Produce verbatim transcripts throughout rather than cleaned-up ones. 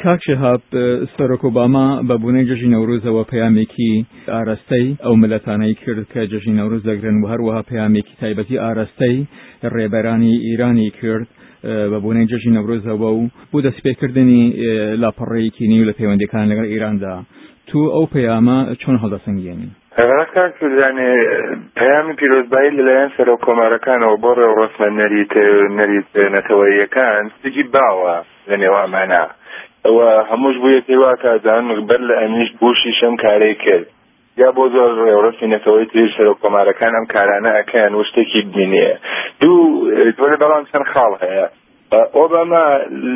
کاک شهاب سەرۆک ئۆباما بە بوونەی جەژی نەورۆزەوە پەیامێکی ئاراستەی ئەو ملەتانەی کرد کە جەژی نەورۆز دەگرن و هەروەها پەیامێکی تایبەتی ئاراستەی ڕێبەرانی ئیرانی کرد بە بوونەی جەژی نەورۆزەوە و بۆ دەستپێکردنی لاپەڕەیەکی نیو لە پەیوەندیەکان لەگەڵ ئیراندا. تو ئەو پەیامە چۆن هەڵدەسەنگێنی؟ ڕاستان کوردانێ پەیامی پیرۆزبایی لەلایەن سەرۆک کۆمارەکانەوە بۆ ڕێوەڕەسمە نەریت نەتەوەییەکان سجی باوە لە نێوامانە ئەوە هەمووش بوویە پێواکەدان بەر لە ئەمیش بوشی شەم کارەی کرد یا بۆ زۆر ڕێوەڕەسمی نەتەوەی تر سەرۆک کۆمارەکان ئەم کارانە ئەکەن و شتێکی ببینێ. دوو تۆرە بەڵام چەند خاڵ هەیە. ئۆباما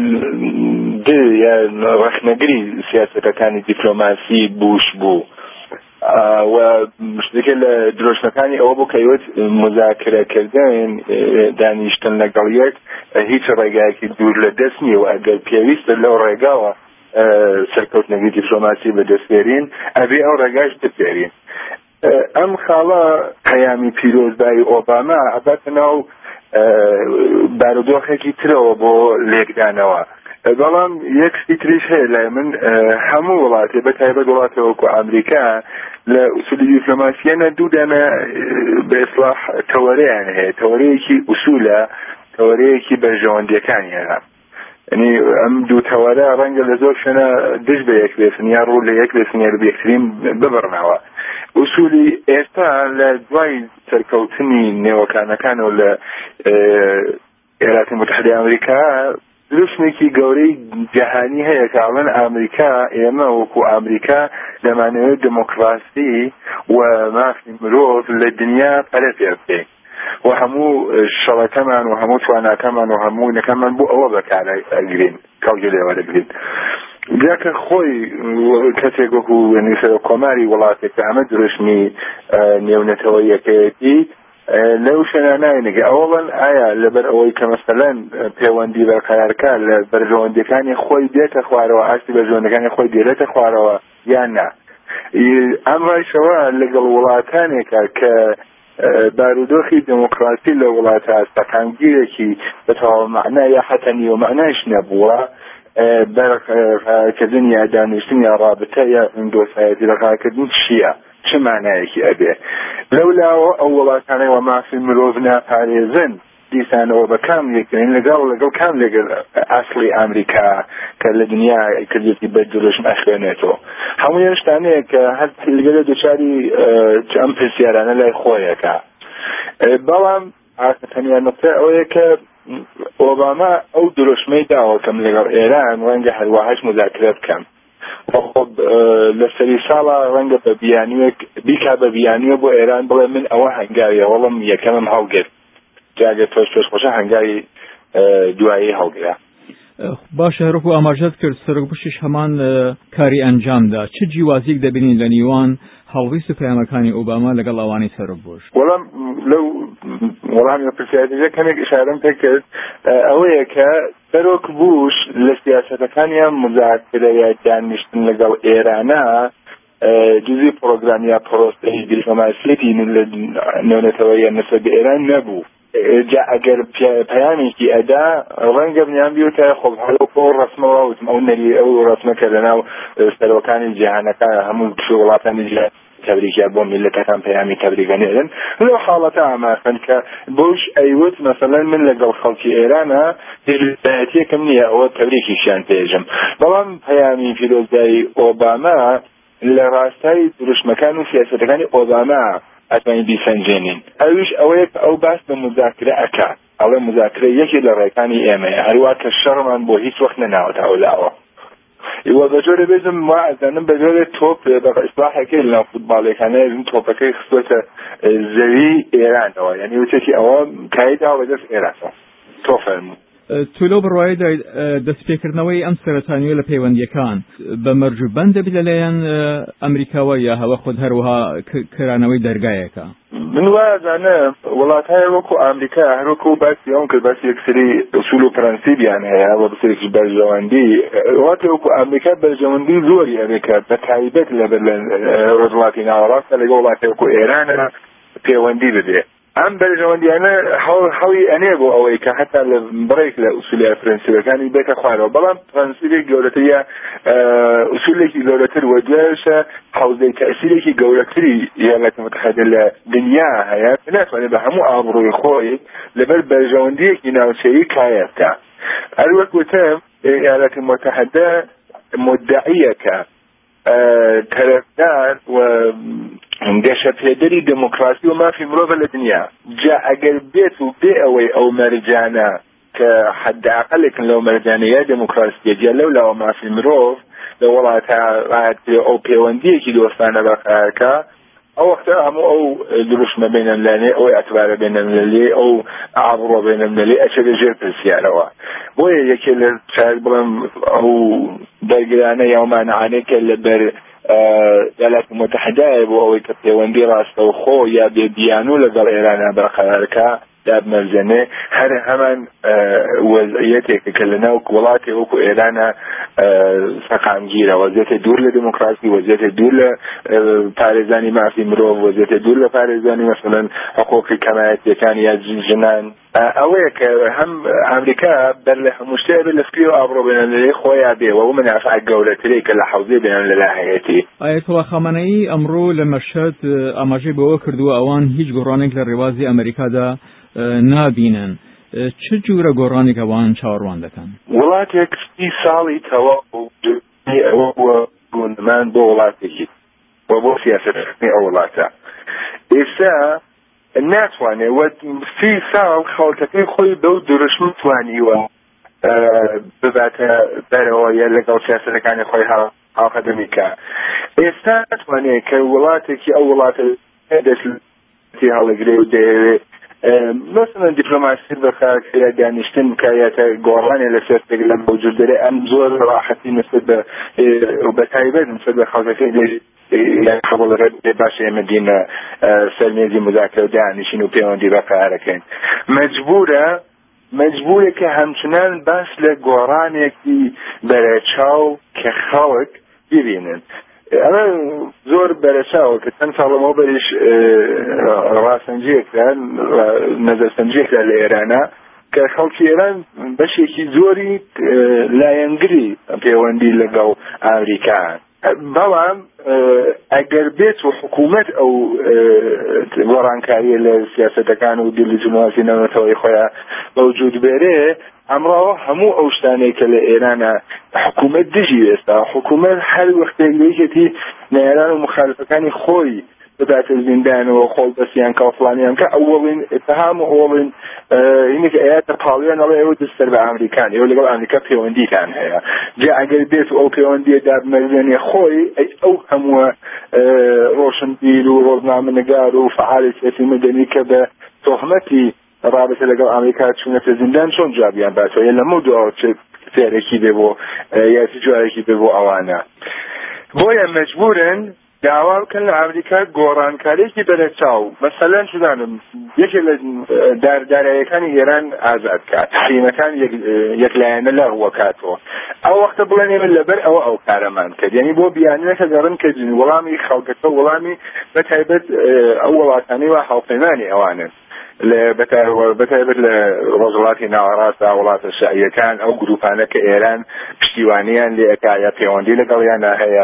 ڕەخنەگری سیاسەتەکانی دیپلۆماسی بوش بوو و شتێکە لە درۆژنەکانی ئەوە بوو کەیوت مذاکرەکردن دانیشتن لەگەڵ یەک هیچ ڕێگایەکی دوور لە دەست نییە و ئەگەر پێویستە لەو ڕێگاوە سەرکەوتنەوەی دیپلۆماسی بەدەستێرین ئەبێ ئەو ڕێگاش بتێرین. ئەم خاڵە پەیامی پیرۆزبایی ئۆباما ئەباتە ناو بارودۆخێکی ترەوە بۆ لێکدانەوە. بەڵام یەکستی تریش هەیە لای من هەموو وڵاتێ بە تایبەت وڵاتە وەکو ئەمریکا لە ئوسولی دیپلۆماسیانە دوودانە بە ئیسلاح تەوەرەیان هەیە. تەوەرەیەکی ئوسولە، تەوەرەیەکی بەرژەوەندیەکانی هەیە. ینی ئەم دوو تەوەرە ڕەنگە لە زۆر شوێنە دژ بە یەک بێسن یا ڕوو لە یەک بێسن یا لە یەکترین ببڕنەوە. ئوسولی ئێستا لە دوای سەرکەوتنی نێوەکانەکانەوە لە ئێراتی متحدەی ئەمریکا دروستێکی گەورەی جەهانی هەیە کە ئەڵێن ئەمریکا ئێمە وەکو ئەمریکا دەمانەوێت دموکراسی و مافی مرۆڤ لە دنیا پەرە پێ بکەین و هەموو شەڵەکەمان و هەموو تواناکەمان و هەموو نەکەمان بۆ ئەوە بەکارەگرین کەڵگە لێوەرەگرین. جاکە خۆی کەسێک وەکو سەرۆک کۆماری وڵاتێک کە ئەمە درۆژنی نێونەتەوەییەکەیەتی لەو شوێنانایەنێگە ئەوڵەن ئایا لەبەر ئەوەی کە مەسەلەن پەیوەندی بەرقەرارکە لە بەرژەوەندیەکانی خۆی دێتە خوارەوە ئاستی بەرژەوەندەکانی خۆی دێتە خوارەوە یان نا. ئەم ڕایشەوە لەگەڵ وڵاتانێکە کە بارودۆخی دموکراسی لە وڵاتە سەکانگیرێکی بەتەواو مەعنا یا حەتە نیوەمەعناش نەبووە بەرقەرارکردن یا دانیشتن یا ڕابطە یا ئیندۆسایەتی ڕقاکردن چییە؟ چه معنایەکی ئەبێ؟ لەولاوە ئەو وڵاتانەی وە مافی مرۆڤ ناپارێزن دیسانەوە بە کام لێکردن لەگەڵ لەگەڵ کام لەگەڵ ئەسڵی ئەمریکا کە لە دنیا کردێتی بە درۆژن ئەخوێنێتەوە. هەموو یان شتانەیە کە هەر لەگەڵ دووچاری ئەم پرسیارانە لای خۆیەکە. بەڵام تەنیا نقطە ئەوەیە کە ئۆباما ئەو درۆژمەی داوە کەم لەگەڵ ئێران ڕەنگە هەروەهاش مذاکرە بکەم. خب لە سەری ساڵە ڕەنگە بە بیانوێک بیکا بە بیانوێ بۆ ئێران بڵێ من ئەوە هەنگاویە وەڵام یەکەمم هەڵگرت جاگە تۆش پێش خۆشە هەنگاوی دوایی هەڵگرا. باشە هەروەکو ئاماژەت کرد سەرۆک بوشیش هەمان کاری ئەنجامدا. چ جیوازیک دەبینین لە نیوان هەڵویست و پەیامەکانی ئۆباما لەگەڵ ئەوانەی سەرۆک بوش؟ وەڵام لەو وەڵامی پرسیارەکە کەمێک ئشارەم پێ کرد ئەوەیە کە سەرۆک بوش لە سیاسەتەکانیان مذاکرە یا دانیشتن لەگەڵ ئێرانە جزئی پرۆگرام یا پرۆسەی دیپلۆماسیەتی لە نێونەتەوەیی نەسبەت بە ئێران نەبوو. جا ئەگەر پەیامێکی ئەدا ڕەنگە بنیان بیوتە خۆ هەڵۆ ڕسمەوە وتم ئەو نەری ئەو ڕسمەکە لەناو سەرۆکانی جیهانەکە هەموو وڵاتانی جیهان تبریکە بۆ میلەتەکان پەیامی تەبریکەنێرن لەو حاڵەتە ئاماکەن کە بۆش ئەیوت مەسەلەن من لەگەڵ خەڵکی ئێرانە هێزایەتیەکەم نییە ئەوە تەبریکیشیان پێژم. بەڵام پەیامی پیرۆزبایی ئۆباما لە ڕاستای دروشمەکان و سیاسەتەکانی ئۆباما ئەتوانین بیسەنجێنین. ئەویش ئەوەیە کە ئەو باس بە مذاکرە ئەکا ئەڵێ مذاکرە یەکی لە ڕێکانی ئێمەیە هەروە کە شەڕمان بۆ هیچ وەخت نەناوەتە ئەولاوە. ئێوە بەجۆرە بێزم وا ئەزانم بەجۆرە تۆپ بە ئیسلاحەکەی لەناو فوتباڵێکانەیە تۆپەکەی خستۆتە زەوی ئێرانەوە یعنی وچێکی ئەوە کایدا بەدەست ئێرانەوە تۆ فەرموو. تو لەو بڕوایەدا دەستپێکردنەوەی ئەم سەرەتانیوە لە پەیوەندیەکان بە مەرجوبەن دەبێت لەلایەن ئەمریکاوە یا هەوە خۆت هەروەها کەرانەوەی دەرگایەکە؟ من وازانم وڵاتایە وەکو ئەمریکا هەروەکو باسی ئەوم کرد باسی یەکسری ئوسول و پرەنسیبیان هەیە وە بەسەرێکی بەرژەوەندی وڵاتی وەکو ئەمریکا بەرژەوەندی زۆری ئەمریکا بە تایبەت لەبەر لە وڵاتی ناوەڕاستە لەگەڵ وڵاتی وەکو ئێرانە پەیوەندی بدێ. ئەم بەرژەوەندیانە هەڵی ئەنێ بۆ ئەوەی کە حتا لە بڕێک لە ئوسولی پرەنسیبەکانی بێتە خوارەوە، بەڵام پرەنسیبێک گەورەترە، ئوسولێکی گەورەتر وە دوایشە حوزەی تەئسیرێکی گەورەتری ئیالاتە متحیدە لە دنیا هەیە کە ناتوانێت بە هەموو ئابڕۆی خۆی لەبەر بەرژەوەندیەکی ناوچەیی کایە بکات. هەروەک وتم ئیالاتە متحیدە مدعیە کە طرفدار و گەشەپێدەری دموکراسی و مافی مرۆڤە لە دنیا. جا ئەگەر بێت و بێ ئەوەی ئەو مەرجانە کە حداقلێکن لەو مەرجانەیە دموکراسیە جا لەولاوە مافی مرۆڤ لە وڵاتە ئەو پەیوەندیەکی دۆستانە بەقرارکە، ئەو وەختە هەموو ئەو دروشمە بینەملانێ، ئەوەی ئەتوارە بینەملەلێ، ئەو ئابڕۆ بینەملەلێ ئەچێ لەژێر پرسیارەوە. بۆیە یەکێ لە شاید بڵێم ئەو دەرگرانە یا مانعانەی کە لەبەر ئیالاتە متحیدایە بۆ ئەوەی کە پەیوەندی ڕاستەوخۆ یا بێدیانوو لەگەڵ ئێرانە بەرقەرارکە دابمەرزێنێ، هەر هەمان وەزعیەتێکە کە لەناو وڵاتی وەکو ئێرانە سەقامگیرە، وەزیەتە دوور لە دموکراسی، وەزیەتە دوور لە پارێزانی مافی مرۆڤ، وەزیەتە دوور لە پارێزانی مەسەڵەن حقوقی کەمایەتیەکان یا ژنان. ئەوەیە کە هەم ئەمریکا بەر لە هەموو شتێ بێت لە سکی و ئابڕۆ بینەملەلی خۆیان بێەوە و منافع گەورەترێک کە لە حەوزەی بینەملەلا هەیەتی. ئایەتوڵا خامنەئی ئەمڕۆ لە مەشهد ئاماژەی بەوە کردووە ئەوان هیچ گۆڕانێک لە ڕێوازی ئەمریکادا نابینن. چ جورە گۆڕانێک ئەوان چاوەڕوان دەکەن؟ وڵاتێک سی ساڵی تەواو ئەوە بوونمان بۆ وڵاتێکی و بۆ سیاسەتکردنی ئەو وڵاتە. ئێستا ناتوانێت وە سی ساڵ خەڵکەکەی خۆی بەو درشم توانیوە بباتە بەرەوە یا لەگەڵ سیاسەتەکانی خۆی هاوقەدەمیکە. ئێستا ناتوانێت کە وڵاتێکی ئەو وڵاتە دەستی هەڵەگرێ و دەیەوێت مثلا دیپلۆماسی بەکارکرێ دانیشتن بکایەتە گۆڕانێ لە سێستێک لە موجود دەرێ ئەم زۆر ڕاحەتی نسبەت بە بەتایبەت نسبەت بە خەڵکەکەی خەڵەرە باش ئێمە دینە سەرمێزی مذاکرە و دانیشتن و پەیوەندی بەکارەکەین. مەجبورە مەجبورە کە همچنان باس لە گۆڕانێکی بەرەچاو کە خەڵک ببینن. ئەمە زۆر بەرەچاوە کە چەند ساڵەمەوە بەریش ڕاستەنجێکرا نەزەرسەنجێکرا لە ئێرانە کە خەڵکی ئێران بەشێکی زۆری لایەنگری پەیوەندی لەگەڵ ئەمریکایان. بەڵام ئەگەر بێت و حکوومەت ئەو گۆڕانکاریە لە سیاسەتەکان و دیلیژنواسی نەوەتەوەی خۆیان بەوجود بێرێ، ئەمڕۆ هەموو ئەو شتانەی کە لە ئێرانە حکوومەت دژی ئێستا حکوومەت هەر وەختێک لەیەکێتی نێران و مخالفەکانی خۆی بەداتە زیندانەوە خۆڵ بەسییان کاڵفڵانیان کە ئەوڵین ئتهام و ئەوڵین هینێک ئەیاتە پاڵیان ئەڵێ ئێوە دەستەر بە ئەمریکان، ئێوە لەگەڵ ئەمریکا پەیوەندیتان هەیە. جا ئەگەر بێت ئەو پەیوەندیە دابمەرزێنێ خۆی ئەو هەمووە ڕۆشنبیر و ڕۆژنامەنگار و فعالی سیاسی مەدەنی کە بە تۆهمەتی رابطه لەگەڵ ئەمریکا چوونەتە زیندان چۆن جوابیان باتەوە یا لەمە دووە چ فێرێکی بێ بۆ یاسی جوارێکی بێ بۆ ئەوانە. بۆیە مەجبورن داوا بکەن لە ئەمریکا گۆڕانکاریێکی بەرەچاو، مەسەلەن شدانم یەکێ لە داراییەکانی ئێران ئازاد کات، حریمەکان یەکلایەنە لە وەکاتەوە. ئەو وەختە بڵێن ئێمە لەبەر ئەوە ئەو کارەمان کرد، یعنی بۆ بیانیەکە گەڕن کە وەڵامی خەڵکەکە وەڵامی بەتایبەت ئەو وڵاتانی و هاوپەیمانی ئەوانن بەتایبەت لە ڕۆژهەڵاتی ناوەڕاستە وڵاتە شایەکان ئەو گروپانە کە ئێران پشتیوانیان لێ ئەکایە پەیوەندی لەگەڵیانە هەیە.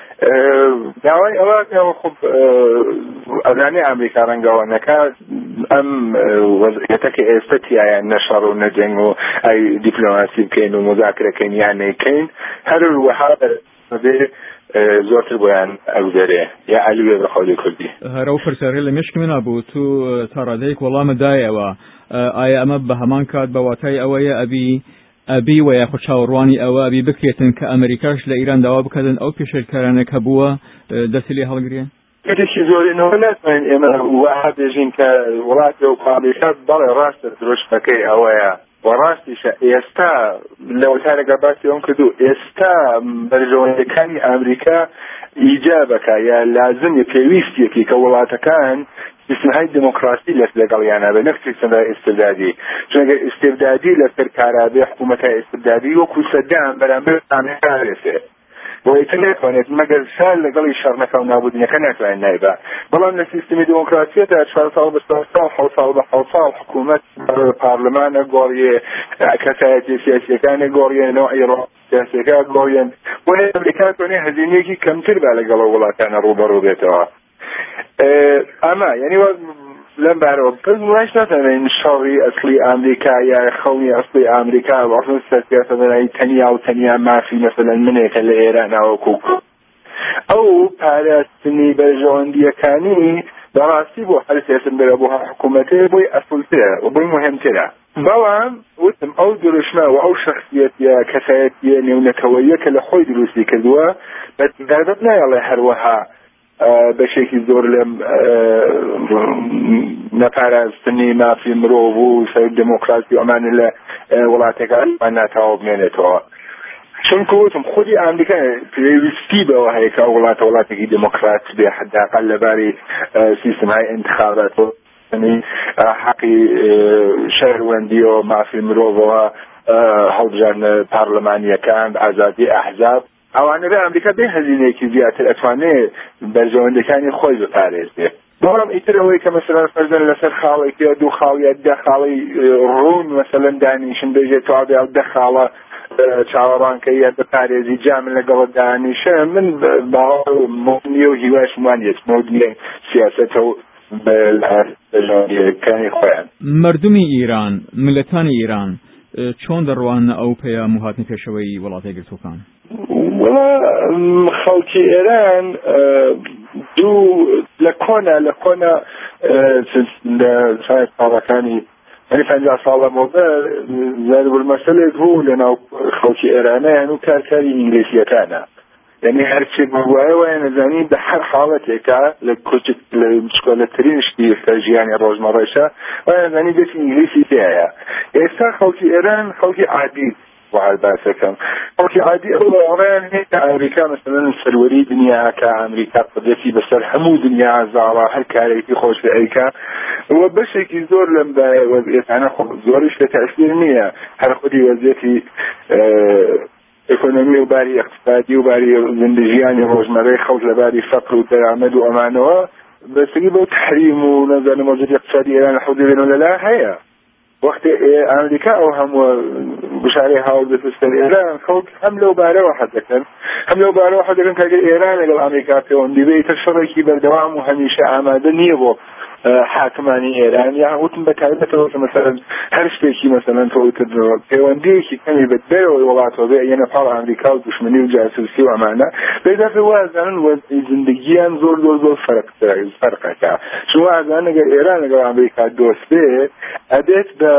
داوای ئەوە خب ئەزانێ ئەمریکا ڕەنگەوە نەکا ئەم وەزعیەتەکە ئێستا تیایان نەشەڕ و نەجەنگ و ئەی دیپلۆماسی بکەین و مذاکرەکەین یان نەیکەین، هەر وەها بێ زۆرتر بۆیان ئەودەرێ یا ئەلوێ بە خەڵی کوردی. هەرە و پرسیارێ لە مێشک منە بوو تو تا ڕادەیەک وەڵامە دایەوە، ئایا ئەمە بە هەمان کات بە واتای ئەوەیە ئەبی ئەبی و یاخود چاوەڕوانی ئەوە ئەبی بکرێتن کە ئەمریکاش لە ئیران داوا بکەن ئەو پێشێرکارانە کە بووە دەستی لێ هەڵگرێن؟ کەسێکی زۆرینەوە ناتوانین ئێمە وەها بێژین کە وڵاتی و ئەمریکا بەڵێ ڕاستە درۆشتەکەی ئەوەیە وەڕاستیشە ئێستا لەوەتارێکە باسی ئەوم کردو ئێستا بەرژەوەندەکانی ئەمریکا ئیجابەکە یا لازمە پێویستیەکی کە وڵاتەکان سیستمهای دموکراسی لەس لەگەڵیانە بە نەک سیستمهای ئیستبدادی، چونکە ئیستبدادی لەسەر کارابێ حکوومەتە ئیستبدادی وەکو سەدام بەرامبەر ئەمریکا دەسێ بۆ ئیتر ناتوانێت مەگەر شار لەگەڵی شەڕنەکە و نابودنیەکە ناتوانێت نایبا. بەڵام لە سیستمی دموکراسیەدا چوار ساڵ بە چوار ساڵ حەوت ساڵ بە حەوت ساڵ حکوومەت پارلەمانە گۆڕیێ، کەسایەتی سیاسیەکانە گۆڕیێ، نەوعی ڕۆ سیاسیەکە گۆڕیێن، بۆ ئەمریکا توانێ هەزینەیەکی کەمتر با لەگەڵ وڵاتانە ڕوبەڕوو بێتەوە. ئەمە یعنی لەم بارەوە پس وایش ناتوانێت شەڕی ئەسڵی ئەمریکا یا خەڵی ئەسڵی ئەمریکا وەختن سیاسەتەدانایی تەنیا و تەنیا مافی مەسەلەن منێکە لە ئێرانەوەکو ئەو پاراستنی بەرژەوەندیەکانی بەڕاستی بۆ هەر سیاسەتمەدەر بۆ حکوومەتێ بۆی ئەسڵترە و بۆی مهمترە. بەڵام وتم ئەو دروشمە و ئەو شەخصیەتە کەسایەتیە نێونەتەوەیە کە لە خۆی دروستی کردووە بەدەبێت نایەڵێ هەروەها بەشێکی زۆر لەم نەپاراستنی مافی مرۆڤ و سەر دموکراسی ئەمانە لە وڵاتەکان ناتاوە بمێنێتەوە. چونکە وتم خودی ئەمریکا پێویستی بەوە هەیە کە ئەو وڵاتە وڵاتێکی دموکرات بێ، حداقل لەبارەی سیستمهای انتخابات و حەقی شەهروەندی و مافی مرۆڤەوە هەڵبژاردنە پارلەمانیەکان، ئازادی ئەحزاب، ئەوانە بە ئەمریکا بێ هەزینەیەکی زیاتر ئەتوانێت بەرژەوەندەکانی خۆی بپارێزێت. بەڵام ئیتر ئەوەی کە مەسەلەن فەرزەن لەسەر خاڵێکی دوو خاڵ یا دە خاڵی ڕوون مەسەلەن دانیشن بێژێت تەواو یا دە خاڵە چاوەڕانکە یا بپارێزی جامن لەگەڵ دانیشە، من باوەڕ مۆدنیە و هیواش وانیت مۆدنیە سیاسەتە و بەرژەوەندیەکانی خۆیان. مردمی ئیران، ملەتانی ئیران چۆن دەڕوان ئەو پێیا موهاتنی پێشەوەی وڵاتە یەکگرتووەکان؟ وڵا خەڵکی ئێران دوو لە کۆنا لە کۆنا لە شاید ساڵەکانی یعنی پەنجا ساڵە مۆبەر زەربەر مەسەلێک بوو لەناو خەڵکی ئێرانە و کارکاری ئینگلیسیەکانە. یعنی هەرچی بوایەوە نەزانی بە هەر حاڵەتێکە لە کوچک لە بچکۆلەترین شتی کە ژیانی ڕۆژمەڕەشە نەزانی بێت ئینگلیسی تێیە. ئێستا خەڵکی ئێران خەڵکی عادی وعد باسەکەم خەڵکی عادی ئەوڕیان هەیە کە ئەمریکا مەسەلەن سەروەری دنیاکە، ئەمریکا قدرەتی بەسەر هەموو دنیا زاڵا هەر کارێکی خۆش لە ئەیکا وە بەشێکی زۆر لەم وەزعیەتانە زۆریش لە تەئسیر نییە. هەر خودی وەزعیەتی ئێکۆنۆمی و باری اقتصادی و باری زندگیانی ڕۆژمەرەی خەڵک لە باری فەقر و دەرامەد و ئەمانەوە بەسەری بۆ تحریم و نەزانم وەزعیەتی اقتصادی ئێران حەودی بێنەوەلەلا هەیە. وەختی ئەمریکا ئەو هەموو بشارەی هاوڵ دەستە ئێران خەڵک هەم لەو بارەوە حەز دەکەن هەم لەو بارەوە حەز دەکەن کە ئەگەر ئێران لەگەڵ ئەمریکا پەیوەندی بێ ئیتر شەڕێکی بەردەوام و هەمیشە ئامادە نییە بۆ حاکمانی ئێران. یا وتم بە تایبەتەوە مەسەلەن هەر شتێکی مەسەلەن تۆ پەیوەندیەکی کەمی بەدبەرەوەی وڵاتەوە بێ یەنە پاڵ ئەمریکا و دوشمنی و جاسووسی و ئەمانە بێدەفێ وازانن وەزعی زندگییان زۆر زۆر زۆر فەرقەکە. چون وازانن ئەگەر ئێران لەگەڵ ئەمریکا دۆست بێ ئەبێت بە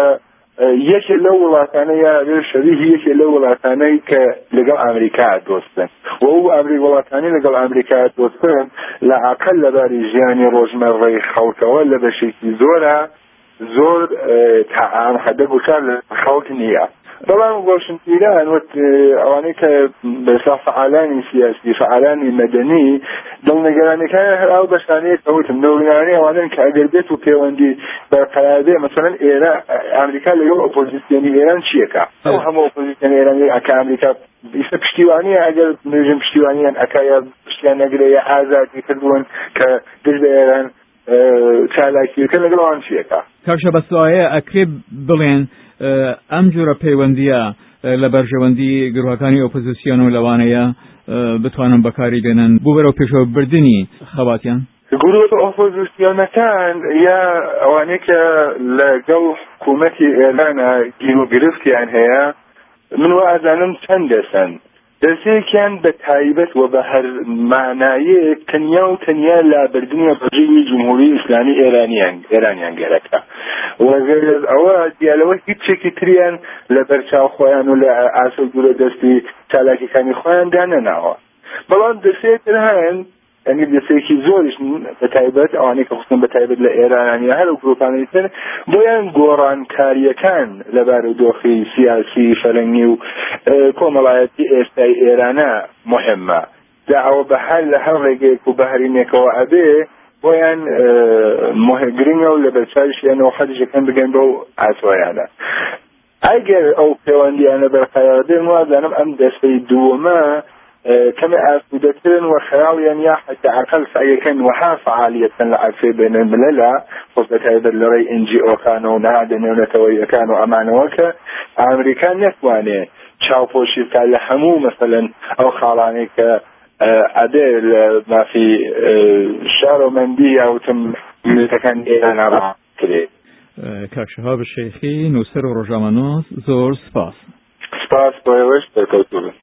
یەکێ لەو وڵاتانە یا شەریکی یەکێ لەو وڵاتانەی کە لەگەڵ ئەمریکا دۆستن و ئەو ئەمریک وڵاتانی لەگەڵ ئەمریکا دۆستن لە عەقەل لەباری ژیانی ڕۆژمەڕەی خەڵکەوە لە بەشێکی زۆرە زۆر تەعام حەدە گوشار لە خەڵک نییە. بەڵام واشنگتن وت ئەوانەی کە بەسا فعالانی سیاسی فعالانی مەدەنی دڵنیگەرانەکان هەر ئەو بەشانەیە کەوتم دڵنیگەرانی ئەوانن کە ئەگەر بێت و پەیوەندی بەرقەرار بێ مەسەلەن ئێران ئەمریکا لەگەڵ ئۆپۆزیسیۆنی ئێران چیەکە؟ ئەو هەموو ئۆپۆزیسیۆنی ئێرانی ئەکا ئەمریکا ئیستا پشتیوانیە ئەگەر نوێژم پشتیوانیان ئەکا یا پشتیان نەگرێ یا ئازادی کردبوون کە دژ بە ئێران چالاکیەکە لەگەڵ چیەکە؟ کاکشە بەسوایە ئەکرێ بڵێن ئەم جۆرە پەیوەندیە لە بەرژەوەندی گروهەکانی ئۆپۆزیسیۆن و لەوانەیە بتوانن بەکاری بێنن بۆ بەرەو پێشەوە بردننی خەباتیان؟ گروه ئۆپۆزیسیۆنەکان یا ئەوانەیە کە لەگەڵ حکوومەتی ئێرانە گیر و گرفتیان هەیە من وازانم چەند دەسەن. دەستێکیان بە تایبەت و بە هەر مانایەک تەنیا و تەنیا لابردنی ڕژیمی جمهوری ئیسلامی ئێرانیان ئێرانیان گەرەکە وەگەر ئەوە دیالەوە هیچێکی تریان لە بەرچاو خۆیان و لە ئاسە دوورە دەستی چالاکیەکانی خۆیان دانەناوە. بەڵام دەستێتر هەن ئەنی دەستێکی زۆریش بە تایبەت ئەوانەی کە خستن بە تایبەت لە ئێرانیان هەر و گروپانەی تر بۆیان گۆڕانکاریەکان لە بارودۆخی سیاسی فەرەنگی و کۆمەڵایەتی ئێستای ئێرانە مهمە. داوە بە هەر لە هەر ڕێگەیەک و بەهرینێکەوە ئەبێ بۆیان گرنگە و لە بەرچاویشیانەوە حەدیشەکان بگەن بەو ئاسۆیانە. ئەگەر ئەو پەیوەندیانە بەرقەرار بێن وازانم ئەم دەستەی دووەمە كما أسودتين وخياليا يا حتى عقل سأيكن وها فعالية لعفي بين الملل خصوصا هذا اللي إن جي أو كانوا نهادن ونتوي كانوا أمانة وك أمريكان نتواني شاوفوشي كان حمو مثلا أو خالاني ك أدل ما في شارو مندي أو تم متكن إيران على كده كشهاب الشيخي نوسر ورجامانوس زور سپاس سپاس بايوش بركوتوله